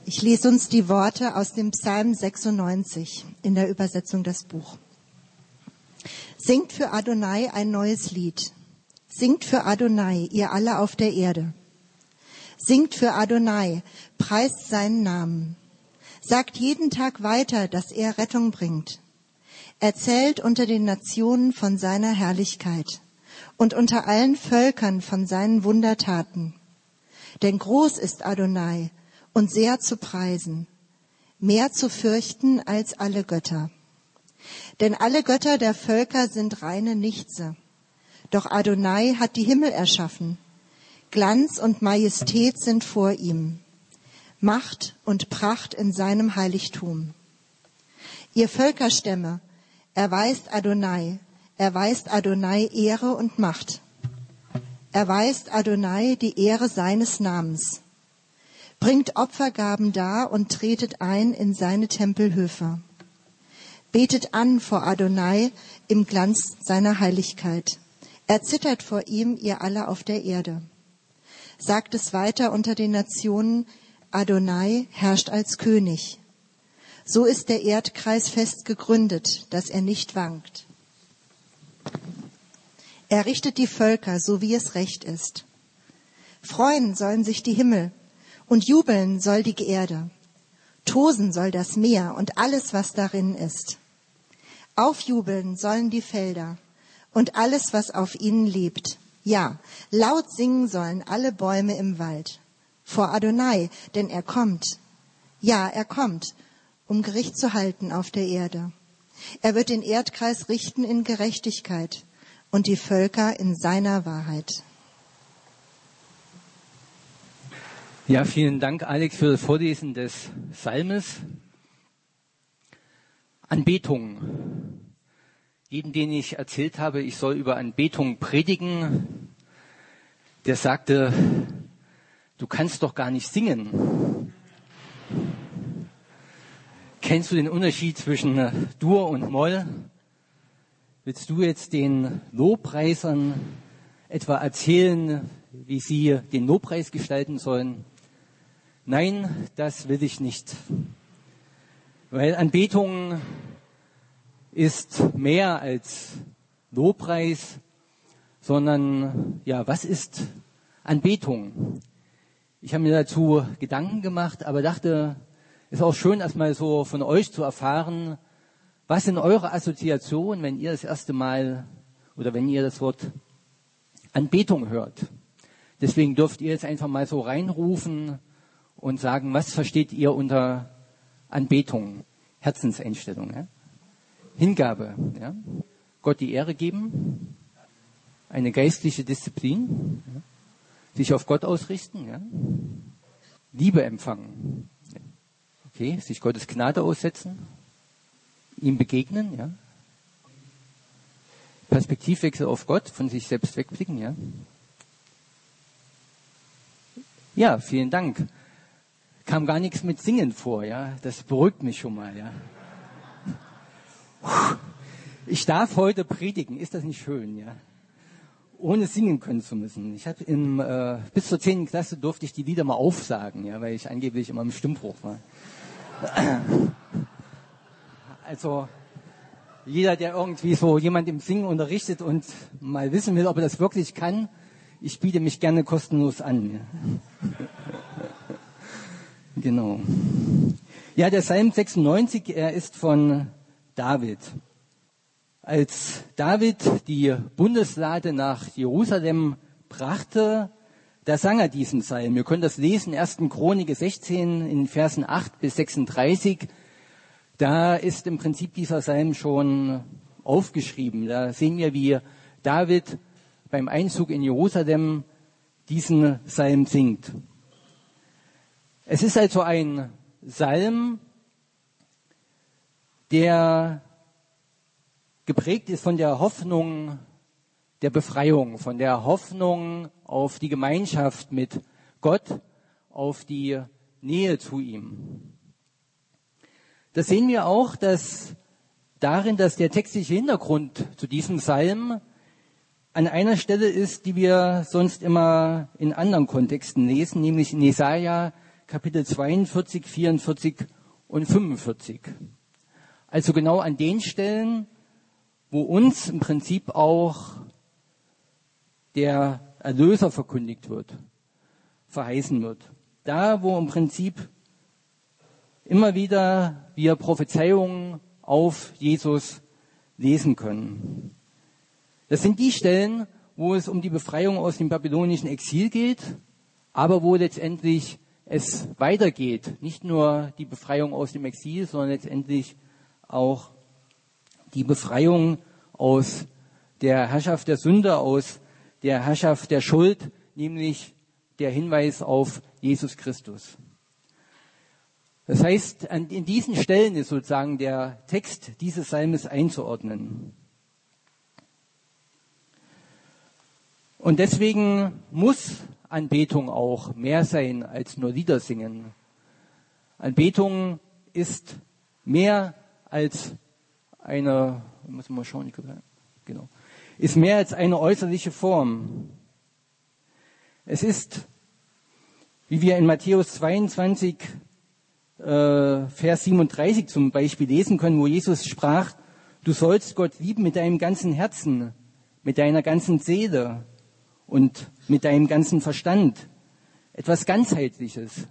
Ich lese uns die Worte aus dem Psalm 96 in der Übersetzung das Buch. Singt für Adonai ein neues Lied. Singt für Adonai, ihr alle auf der Erde. Singt für Adonai, preist seinen Namen. Sagt jeden Tag weiter, dass er Rettung bringt. Erzählt unter den Nationen von seiner Herrlichkeit und unter allen Völkern von seinen Wundertaten. Denn groß ist Adonai und sehr zu preisen, mehr zu fürchten als alle Götter. Denn alle Götter der Völker sind reine Nichtse. Doch Adonai hat die Himmel erschaffen. Glanz und Majestät sind vor ihm. Macht und Pracht in seinem Heiligtum. Ihr Völkerstämme, erweist Adonai Ehre und Macht. Erweist Adonai die Ehre seines Namens. Bringt Opfergaben dar und tretet ein in seine Tempelhöfe. Betet an vor Adonai im Glanz seiner Heiligkeit. Erzittert vor ihm, ihr alle auf der Erde. Sagt es weiter unter den Nationen, Adonai herrscht als König. So ist der Erdkreis fest gegründet, dass er nicht wankt. Er richtet die Völker, so wie es recht ist. Freuen sollen sich die Himmel und jubeln soll die Erde. Tosen soll das Meer und alles, was darin ist. Aufjubeln sollen die Felder und alles, was auf ihnen lebt. Ja, laut singen sollen alle Bäume im Wald. Vor Adonai, denn er kommt. Ja, er kommt, um Gericht zu halten auf der Erde. Er wird den Erdkreis richten in Gerechtigkeit und die Völker in seiner Wahrheit. Ja, vielen Dank, Alex, für das Vorlesen des Psalmes. Anbetung. Jedem, den ich erzählt habe, ich soll über Anbetung predigen, der sagte, du kannst doch gar nicht singen. Kennst du den Unterschied zwischen Dur und Moll? Willst du jetzt den Lobpreisern etwa erzählen, wie sie den Lobpreis gestalten sollen? Nein, das will ich nicht. Weil Anbetung ist mehr als Lobpreis, sondern, ja, was ist Anbetung? Ich habe mir dazu Gedanken gemacht, aber dachte, es ist auch schön, erstmal so von euch zu erfahren, was sind eure Assoziationen, wenn ihr das erste Mal oder wenn ihr das Wort Anbetung hört. Deswegen dürft ihr jetzt einfach mal so reinrufen und sagen, was versteht ihr unter Anbetung? Herzenseinstellung, ja? Hingabe, ja? Gott die Ehre geben, eine geistliche Disziplin, ja? Sich auf Gott ausrichten, ja? Liebe empfangen, okay, sich Gottes Gnade aussetzen, ihm begegnen, ja? Perspektivwechsel auf Gott, von sich selbst wegblicken, ja? Ja, vielen Dank. Kam gar nichts mit Singen vor, ja? Das beruhigt mich schon mal, ja? Ich darf heute predigen, ist das nicht schön, ja? Ohne singen können zu müssen. Ich habe bis zur 10. Klasse durfte ich die Lieder mal aufsagen, ja, weil ich angeblich immer im Stimmbruch war. Also jeder, der irgendwie so jemand im Singen unterrichtet und mal wissen will, ob er das wirklich kann, ich biete mich gerne kostenlos an. Ja. Genau. Ja, der Psalm 96, er ist von David. Als David die Bundeslade nach Jerusalem brachte, da sang er diesen Psalm. Wir können das lesen, 1. Chronik 16 in Versen 8 bis 36. Da ist im Prinzip dieser Psalm schon aufgeschrieben. Da sehen wir, wie David beim Einzug in Jerusalem diesen Psalm singt. Es ist also ein Psalm, der geprägt ist von der Hoffnung der Befreiung, von der Hoffnung auf die Gemeinschaft mit Gott, auf die Nähe zu ihm. Das sehen wir auch, dass der textliche Hintergrund zu diesem Psalm an einer Stelle ist, die wir sonst immer in anderen Kontexten lesen, nämlich in Jesaja Kapitel 42, 44 und 45. Also genau an den Stellen, wo uns im Prinzip auch der Erlöser verkündigt wird, verheißen wird. Da, wo im Prinzip immer wieder wir Prophezeiungen auf Jesus lesen können. Das sind die Stellen, wo es um die Befreiung aus dem babylonischen Exil geht, aber wo letztendlich es weitergeht. Nicht nur die Befreiung aus dem Exil, sondern letztendlich auch die Befreiung aus der Herrschaft der Sünde, aus der Herrschaft der Schuld, nämlich der Hinweis auf Jesus Christus. Das heißt, in diesen Stellen ist sozusagen der Text dieses Psalmes einzuordnen. Und deswegen muss Anbetung auch mehr sein als nur Lieder singen. Anbetung ist mehr als eine, muss man mal schauen, genau, ist mehr als eine äußerliche Form. Es ist, wie wir in Matthäus 22, Vers 37 zum Beispiel lesen können, wo Jesus sprach, du sollst Gott lieben mit deinem ganzen Herzen, mit deiner ganzen Seele und mit deinem ganzen Verstand. Etwas Ganzheitliches.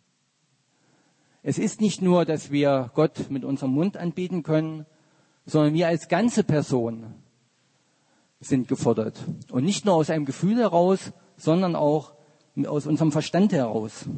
Es ist nicht nur, dass wir Gott mit unserem Mund anbeten können, sondern wir als ganze Person sind gefordert. Und nicht nur aus einem Gefühl heraus, sondern auch aus unserem Verstand heraus.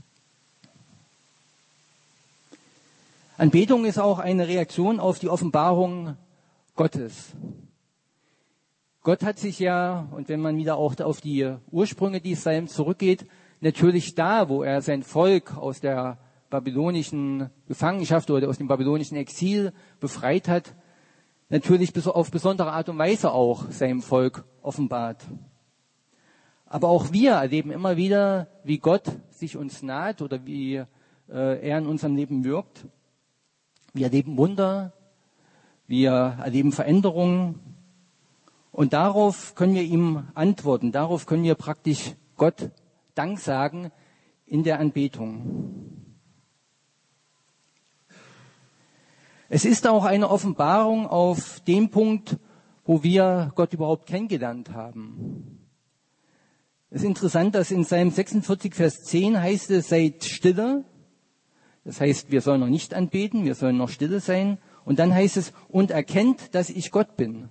Anbetung ist auch eine Reaktion auf die Offenbarung Gottes. Gott hat sich ja, und wenn man wieder auch auf die Ursprünge dieses Psalms zurückgeht, natürlich da, wo er sein Volk aus der babylonischen Gefangenschaft oder aus dem babylonischen Exil befreit hat, natürlich auf besondere Art und Weise auch seinem Volk offenbart. Aber auch wir erleben immer wieder, wie Gott sich uns naht oder wie er in unserem Leben wirkt. Wir erleben Wunder, wir erleben Veränderungen und darauf können wir ihm antworten, darauf können wir praktisch Gott Dank sagen in der Anbetung. Es ist auch eine Offenbarung auf dem Punkt, wo wir Gott überhaupt kennengelernt haben. Es ist interessant, dass in Psalm 46, Vers 10 heißt es, seid stille. Das heißt, wir sollen noch nicht anbeten, wir sollen noch stille sein. Und dann heißt es, und erkennt, dass ich Gott bin.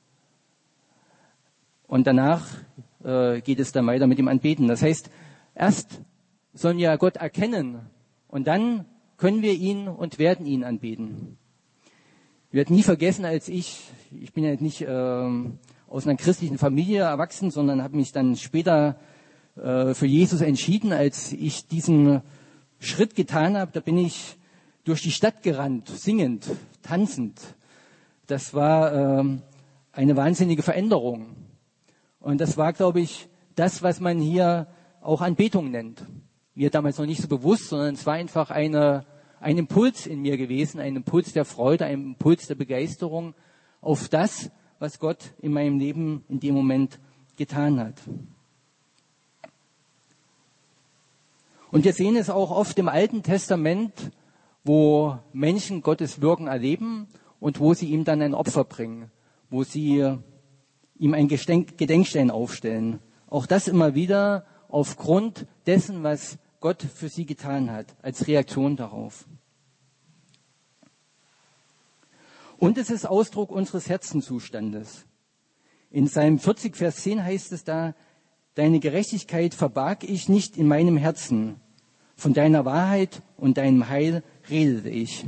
Und danach geht es dann weiter mit dem Anbeten. Das heißt, erst sollen wir Gott erkennen und dann können wir ihn und werden ihn anbeten. Ich werde nie vergessen, als ich bin ja nicht aus einer christlichen Familie erwachsen, sondern habe mich dann später für Jesus entschieden, als ich diesen Schritt getan habe, da bin ich durch die Stadt gerannt, singend, tanzend. Das war eine wahnsinnige Veränderung. Und das war, glaube ich, das, was man hier auch Anbetung nennt. Mir damals noch nicht so bewusst, sondern es war einfach ein Impuls in mir gewesen, ein Impuls der Freude, ein Impuls der Begeisterung auf das, was Gott in meinem Leben in dem Moment getan hat. Und wir sehen es auch oft im Alten Testament, wo Menschen Gottes Wirken erleben und wo sie ihm dann ein Opfer bringen, wo sie ihm einen Gedenkstein aufstellen. Auch das immer wieder aufgrund dessen, was Gott für sie getan hat, als Reaktion darauf. Und es ist Ausdruck unseres Herzenzustandes. In Psalm 40, Vers 10 heißt es da, deine Gerechtigkeit verbarg ich nicht in meinem Herzen. Von deiner Wahrheit und deinem Heil redete ich.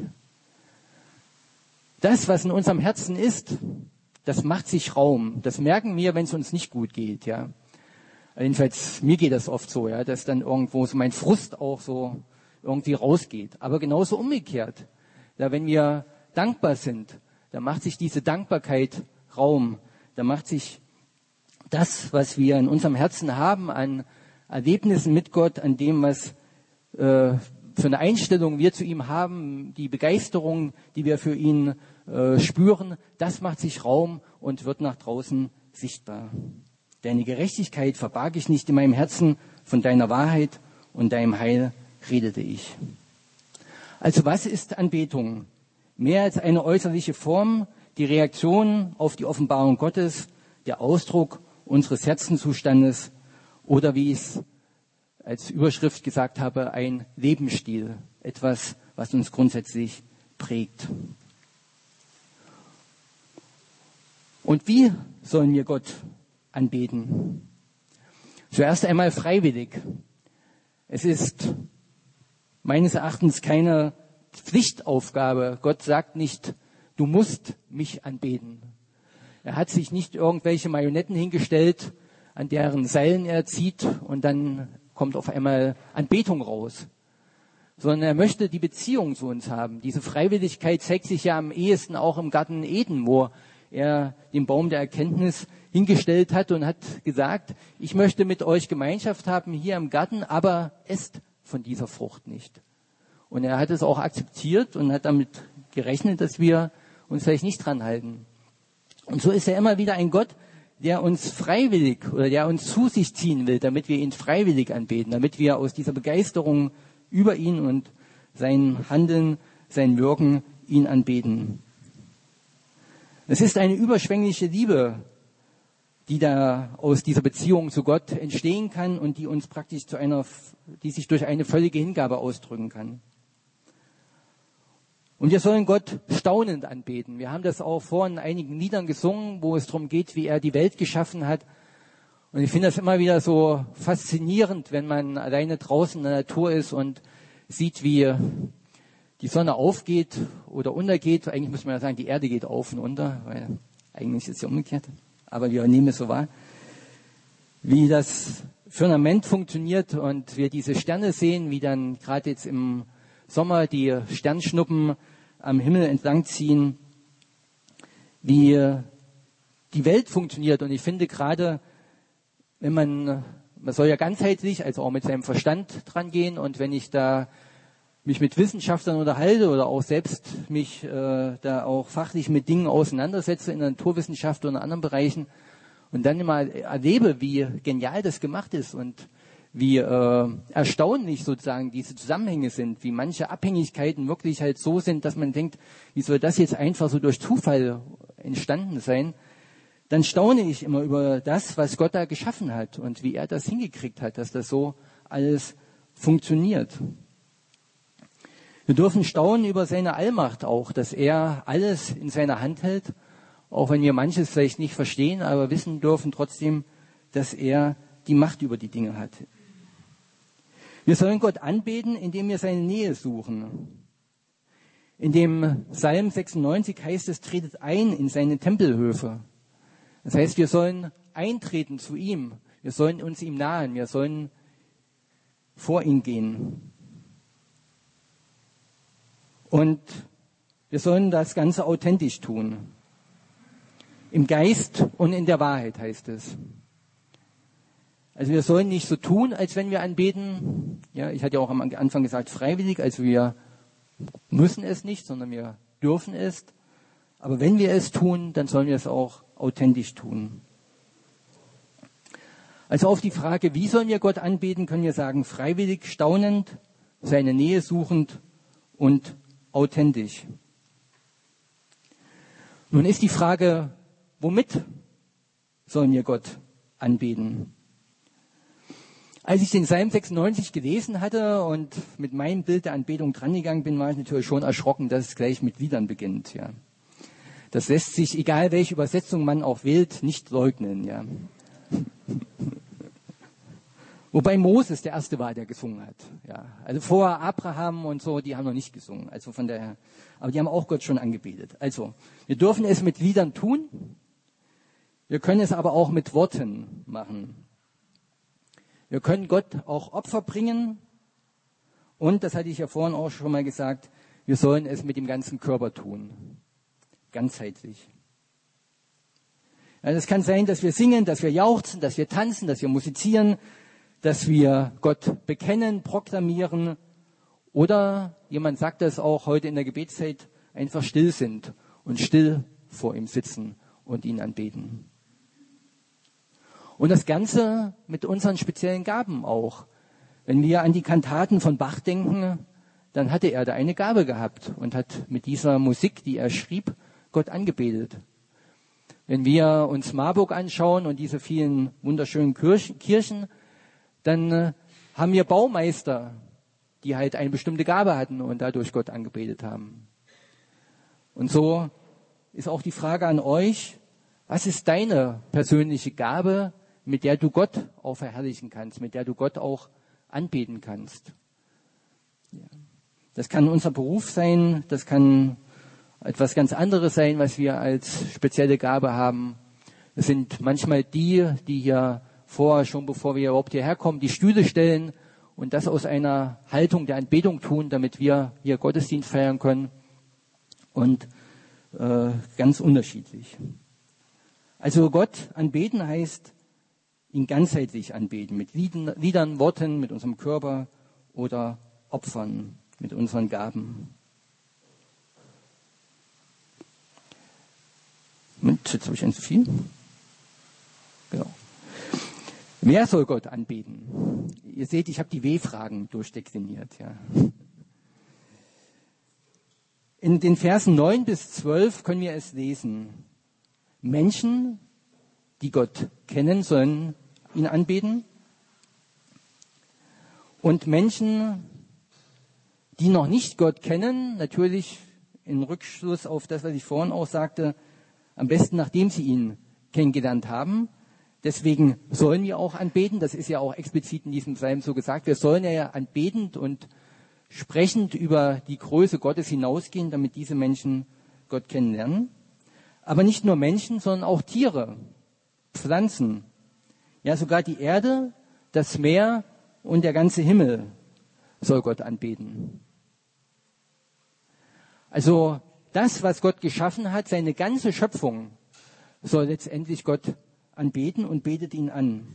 Das, was in unserem Herzen ist, das macht sich Raum. Das merken wir, wenn es uns nicht gut geht, ja. Jedenfalls, mir geht das oft so, ja, dass dann irgendwo so mein Frust auch so irgendwie rausgeht. Aber genauso umgekehrt. Ja, wenn wir dankbar sind, dann macht sich diese Dankbarkeit Raum. Da macht sich das, was wir in unserem Herzen haben, an Erlebnissen mit Gott, an dem, was für eine Einstellung wir zu ihm haben, die Begeisterung, die wir für ihn spüren, das macht sich Raum und wird nach draußen sichtbar. Deine Gerechtigkeit verbarg ich nicht in meinem Herzen, von deiner Wahrheit und deinem Heil redete ich. Also was ist Anbetung? Mehr als eine äußerliche Form, die Reaktion auf die Offenbarung Gottes, der Ausdruck unseres Herzenzustandes oder wie ich es als Überschrift gesagt habe, ein Lebensstil, etwas, was uns grundsätzlich prägt. Und wie sollen wir Gott anbeten? Zuerst einmal freiwillig. Es ist meines Erachtens keine Pflichtaufgabe. Gott sagt nicht, du musst mich anbeten. Er hat sich nicht irgendwelche Marionetten hingestellt, an deren Seilen er zieht und dann kommt auf einmal Anbetung raus. Sondern er möchte die Beziehung zu uns haben. Diese Freiwilligkeit zeigt sich ja am ehesten auch im Garten Eden, wo er den Baum der Erkenntnis hingestellt hat und hat gesagt, ich möchte mit euch Gemeinschaft haben hier im Garten, aber esst von dieser Frucht nicht. Und er hat es auch akzeptiert und hat damit gerechnet, dass wir uns vielleicht nicht dran halten. Und so ist er immer wieder ein Gott, der uns freiwillig oder der uns zu sich ziehen will, damit wir ihn freiwillig anbeten, damit wir aus dieser Begeisterung über ihn und sein Handeln, sein Wirken ihn anbeten. Es ist eine überschwängliche Liebe, die da aus dieser Beziehung zu Gott entstehen kann und die uns praktisch die sich durch eine völlige Hingabe ausdrücken kann. Und wir sollen Gott staunend anbeten. Wir haben das auch vorhin in einigen Liedern gesungen, wo es darum geht, wie er die Welt geschaffen hat. Und ich finde das immer wieder so faszinierend, wenn man alleine draußen in der Natur ist und sieht, wie die Sonne aufgeht oder untergeht. Eigentlich muss man ja sagen, die Erde geht auf und unter, weil eigentlich ist es ja umgekehrt. Aber wir nehmen es so wahr. Wie das Firmament funktioniert und wir diese Sterne sehen, wie dann gerade jetzt im Sommer die Sternschnuppen am Himmel entlangziehen, wie die Welt funktioniert. Und ich finde gerade, wenn man soll ja ganzheitlich, also auch mit seinem Verstand dran gehen. Und wenn ich da mich mit Wissenschaftlern unterhalte oder auch selbst mich da auch fachlich mit Dingen auseinandersetze in der Naturwissenschaft oder in anderen Bereichen und dann immer erlebe, wie genial das gemacht ist und wie erstaunlich sozusagen diese Zusammenhänge sind, wie manche Abhängigkeiten wirklich halt so sind, dass man denkt, wie soll das jetzt einfach so durch Zufall entstanden sein, dann staune ich immer über das, was Gott da geschaffen hat und wie er das hingekriegt hat, dass das so alles funktioniert. Wir dürfen staunen über seine Allmacht auch, dass er alles in seiner Hand hält, auch wenn wir manches vielleicht nicht verstehen, aber wissen dürfen trotzdem, dass er die Macht über die Dinge hat. Wir sollen Gott anbeten, indem wir seine Nähe suchen. In dem Psalm 96 heißt es, tretet ein in seine Tempelhöfe. Das heißt, wir sollen eintreten zu ihm. Wir sollen uns ihm nahen. Wir sollen vor ihn gehen. Und wir sollen das Ganze authentisch tun. Im Geist und in der Wahrheit heißt es. Also wir sollen nicht so tun, als wenn wir anbeten. Ja, ich hatte ja auch am Anfang gesagt, freiwillig. Also wir müssen es nicht, sondern wir dürfen es. Aber wenn wir es tun, dann sollen wir es auch authentisch tun. Also auf die Frage, wie sollen wir Gott anbeten, können wir sagen, freiwillig, staunend, seine Nähe suchend und authentisch. Nun ist die Frage, womit sollen wir Gott anbeten? Als ich den Psalm 96 gelesen hatte und mit meinem Bild der Anbetung drangegangen bin, war ich natürlich schon erschrocken, dass es gleich mit Liedern beginnt. Ja. Das lässt sich, egal welche Übersetzung man auch wählt, nicht leugnen. Ja. Wobei Moses der Erste war, der gesungen hat. Ja. Also vor Abraham und so, die haben noch nicht gesungen. Also von daher, aber die haben auch Gott schon angebetet. Also wir dürfen es mit Liedern tun. Wir können es aber auch mit Worten machen. Wir können Gott auch Opfer bringen. Und, das hatte ich ja vorhin auch schon mal gesagt, wir sollen es mit dem ganzen Körper tun. Ganzheitlich. Ja, das kann sein, dass wir singen, dass wir jauchzen, dass wir tanzen, dass wir musizieren, dass wir Gott bekennen, proklamieren oder, jemand sagt das auch heute in der Gebetszeit, einfach still sind und still vor ihm sitzen und ihn anbeten. Und das Ganze mit unseren speziellen Gaben auch. Wenn wir an die Kantaten von Bach denken, dann hatte er da eine Gabe gehabt und hat mit dieser Musik, die er schrieb, Gott angebetet. Wenn wir uns Marburg anschauen und diese vielen wunderschönen Kirchen, dann haben wir Baumeister, die halt eine bestimmte Gabe hatten und dadurch Gott angebetet haben. Und so ist auch die Frage an euch, was ist deine persönliche Gabe, mit der du Gott auch verherrlichen kannst, mit der du Gott auch anbeten kannst? Ja. Das kann unser Beruf sein, das kann etwas ganz anderes sein, was wir als spezielle Gabe haben. Es sind manchmal die hier vorher, schon bevor wir überhaupt hierher kommen, die Stühle stellen und das aus einer Haltung der Anbetung tun, damit wir hier Gottesdienst feiern können. Und ganz unterschiedlich. Also Gott anbeten heißt, ihn ganzheitlich anbeten, mit Liedern, Worten, mit unserem Körper oder Opfern, mit unseren Gaben. Moment, jetzt habe ich ein zu viel. Genau. Wer soll Gott anbeten? Ihr seht, ich habe die W-Fragen durchdekliniert. Ja. In den Versen 9 bis 12 können wir es lesen. Menschen, die Gott kennen, sollen ihn anbeten. Und Menschen, die noch nicht Gott kennen, natürlich in Rückschluss auf das, was ich vorhin auch sagte, am besten nachdem sie ihn kennengelernt haben. Deswegen sollen wir auch anbeten. Das ist ja auch explizit in diesem Psalm so gesagt. Wir sollen ja anbetend und sprechend über die Größe Gottes hinausgehen, damit diese Menschen Gott kennenlernen. Aber nicht nur Menschen, sondern auch Tiere, Pflanzen, ja sogar die Erde, das Meer und der ganze Himmel soll Gott anbeten. Also das, was Gott geschaffen hat, seine ganze Schöpfung, soll letztendlich Gott anbeten und betet ihn an.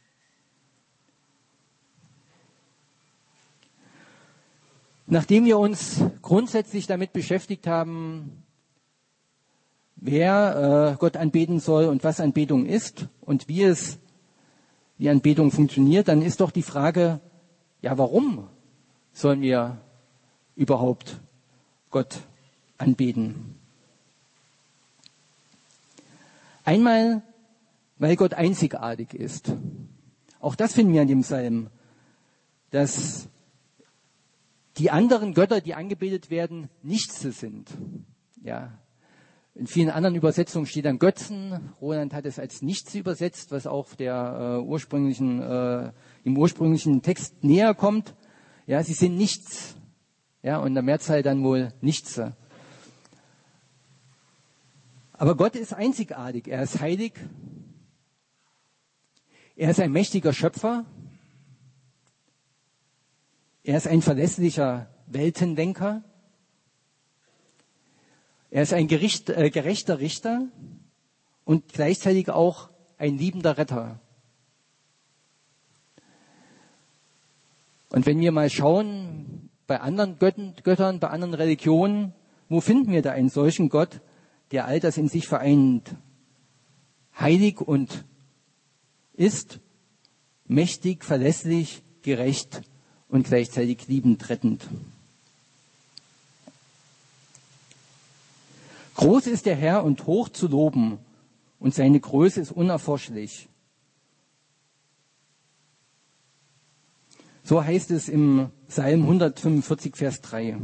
Nachdem wir uns grundsätzlich damit beschäftigt haben, wer Gott anbeten soll und was Anbetung ist und wie Anbetung funktioniert, dann ist doch die Frage, ja, warum sollen wir überhaupt Gott anbeten? Einmal, weil Gott einzigartig ist. Auch das finden wir in dem Psalm, dass die anderen Götter, die angebetet werden, nichts sind. Ja. In vielen anderen Übersetzungen steht dann Götzen. Roland hat es als nichts übersetzt, was auch der im ursprünglichen Text näher kommt. Ja, sie sind nichts. Ja, und in der Mehrzahl dann wohl nichts. Aber Gott ist einzigartig. Er ist heilig. Er ist ein mächtiger Schöpfer. Er ist ein verlässlicher Weltenlenker. Er ist ein gerechter Richter und gleichzeitig auch ein liebender Retter. Und wenn wir mal schauen, bei anderen Göttern, bei anderen Religionen, wo finden wir da einen solchen Gott, der all das in sich vereint? Heilig und ist, mächtig, verlässlich, gerecht und gleichzeitig liebend, rettend. Groß ist der Herr und hoch zu loben, und seine Größe ist unerforschlich. So heißt es im Psalm 145, Vers 3.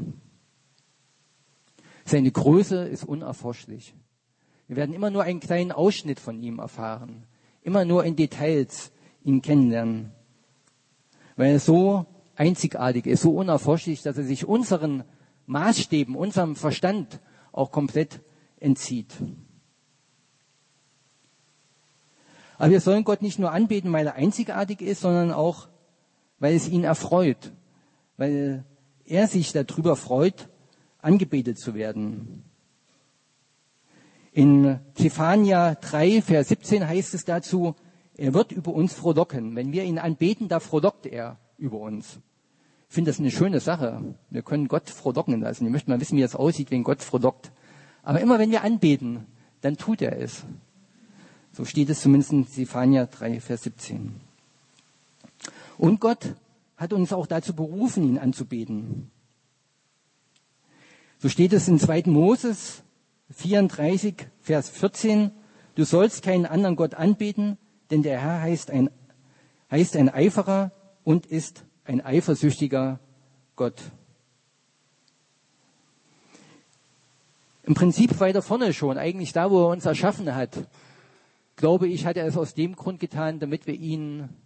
Seine Größe ist unerforschlich. Wir werden immer nur einen kleinen Ausschnitt von ihm erfahren, immer nur in Details ihn kennenlernen, weil er so einzigartig ist, so unerforschlich, dass er sich unseren Maßstäben, unserem Verstand auch komplett entzieht. Aber wir sollen Gott nicht nur anbeten, weil er einzigartig ist, sondern auch, weil es ihn erfreut, weil er sich darüber freut, angebetet zu werden. In Zephania 3, Vers 17 heißt es dazu, er wird über uns frohlocken. Wenn wir ihn anbeten, da frohlockt er über uns. Ich finde das eine schöne Sache. Wir können Gott frohlocken lassen. Ich möchte mal wissen, wie es aussieht, wenn Gott frohlockt. Aber immer wenn wir anbeten, dann tut er es. So steht es zumindest in Zephania 3, Vers 17. Und Gott hat uns auch dazu berufen, ihn anzubeten. So steht es in 2. Moses 34, Vers 14. Du sollst keinen anderen Gott anbeten, denn der Herr heißt ein Eiferer und ist ein eifersüchtiger Gott. Im Prinzip weiter vorne schon, eigentlich da, wo er uns erschaffen hat, glaube ich, hat er es aus dem Grund getan, damit wir ihn